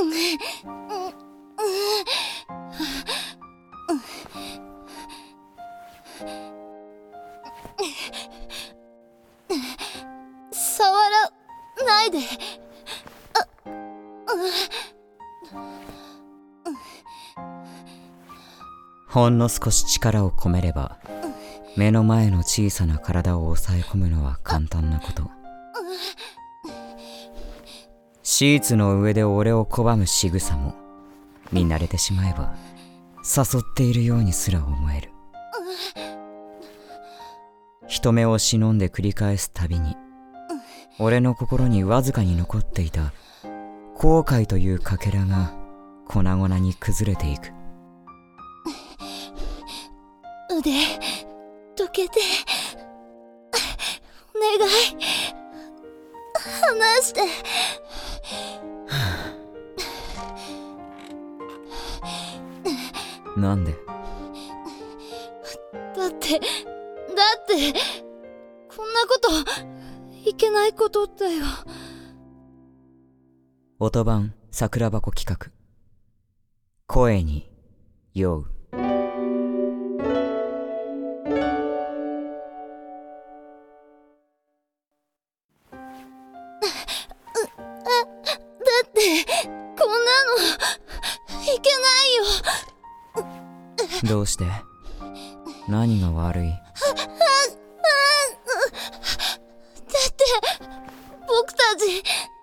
触らないで。 ほんの少し力を込めれば目の前の小さな体を抑え込むのは簡単なこと。シーツの上で俺を拒む仕草も見慣れてしまえば誘っているようにすら思える。人目を忍んで繰り返すたびに俺の心にわずかに残っていた後悔というかけらが粉々に崩れていく。 腕どけて、お願い離して。 なんで？ だってこんなこといけないことだよ。 音版桜箱企画、声に酔う。 だってこんなのいけないよ。 どうして？何が悪い？ だって僕たち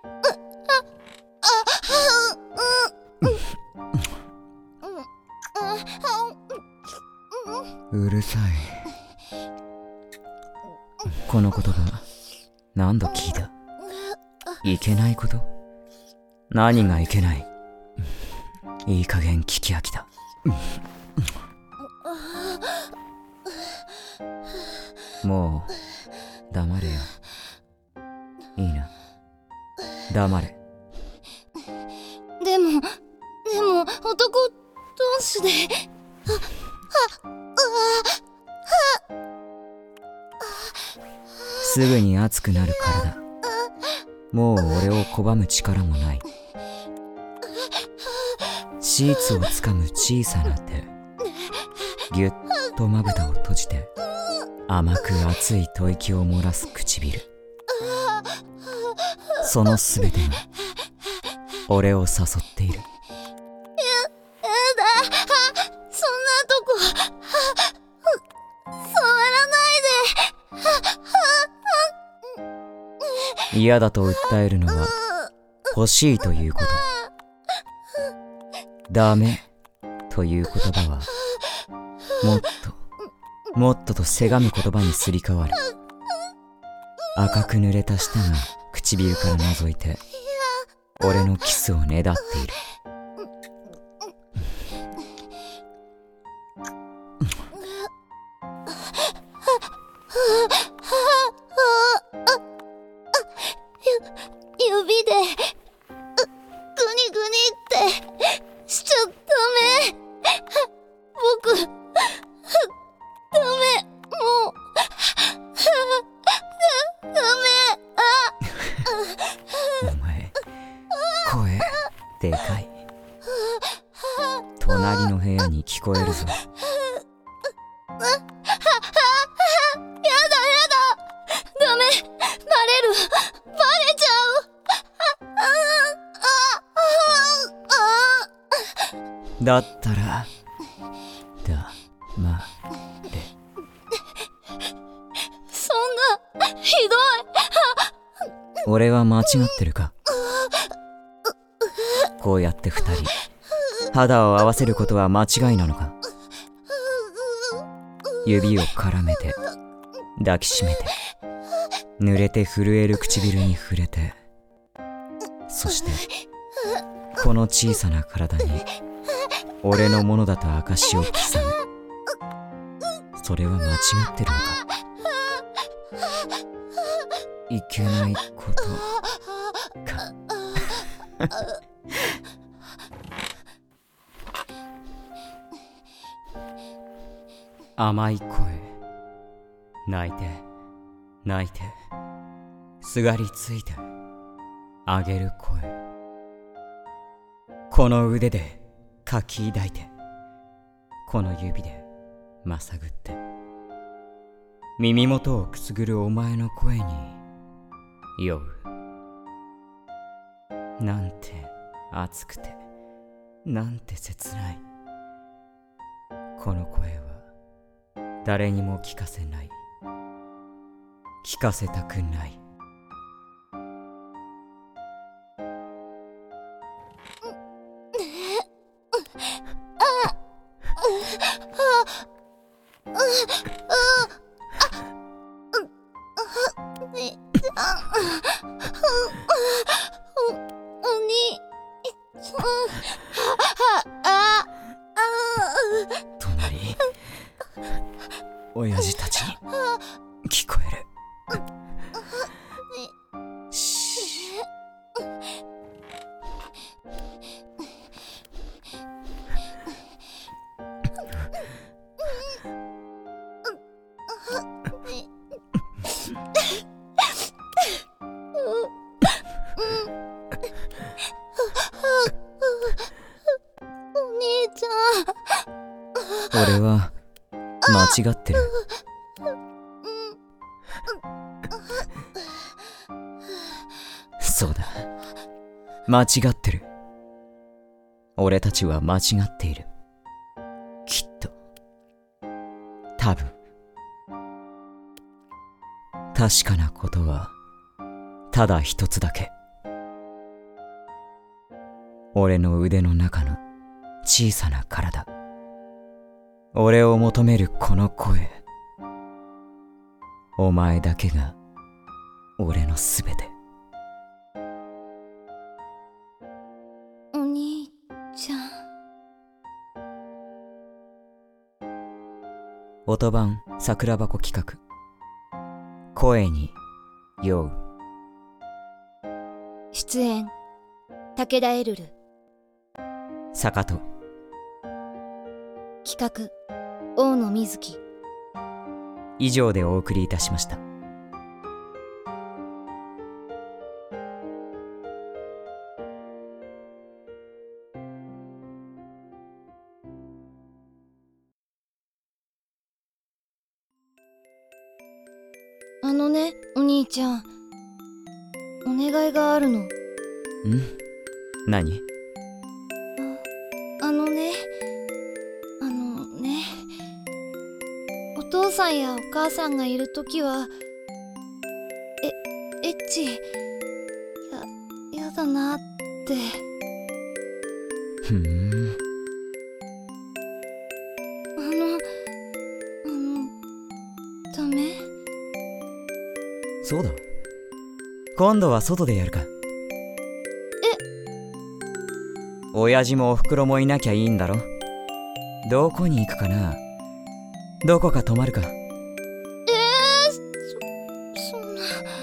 うるさい。この言葉何度聞いた？いけないこと？何がいけない？いい加減聞き飽きた。もう黙れよ。いいな、黙れ。 でも男同士で。 すぐに熱くなる体。もう俺を拒む力もない。シーツをつかむ小さな手、ぎゅっとまぶたを閉じて甘く熱い吐息を漏らす唇。そのすべてが俺を誘っている。 やだ、そんなとこ触らないで。 嫌だと訴えるのは欲しいということ。ダメという言葉はもっととせがむ言葉にすり替わる。赤く濡れた舌が唇から覗いて俺のキスをねだっている。 指でグニグニってしちゃダメ。僕ダメ、もうダメ。 お前声でかい。隣の部屋に聞こえるぞ。 ダメ、バレる、バレちゃう。 だったら黙れ。 そんなひどい。 俺は間違ってるか？こうやって二人肌を合わせることは間違いなのか？指を絡めて抱きしめて濡れて震える唇に触れて、そしてこの小さな体に俺のものだと証を刻む。それは間違ってるのか？いけないことか。甘い声、泣いて泣いてすがりついてあげる声。 この腕で書き抱いて、この指でまさぐって、耳元をくすぐるお前の声に酔う。なんて熱くて、なんて切ない。この声は誰にも聞かせない。聞かせたくない。隣、親父たちに聞こえる。俺は間違ってる。そうだ、間違ってる。俺たちは間違っている。きっと、多分。確かなことはただ一つだけ。俺の腕の中の小さな体、俺を求めるこの声、お前だけが俺のすべて。 お兄ちゃん。 音版桜箱企画、声に酔う。 出演武田エルル。 坂戸。 企画大野瑞希。 以上でお送りいたしました。 お兄ちゃん、お願いがあるの。 何？ お父さんやお母さんがいるときはエッチやだなって。ダメ？ そうだ、今度は外でやるか。親父もおふくろもいなきゃいいんだろ。どこに行くかな。どこか泊まるか。 そんな。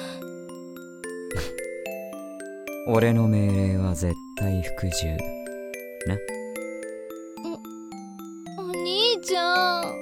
俺の命令は絶対服従な。 お兄ちゃん。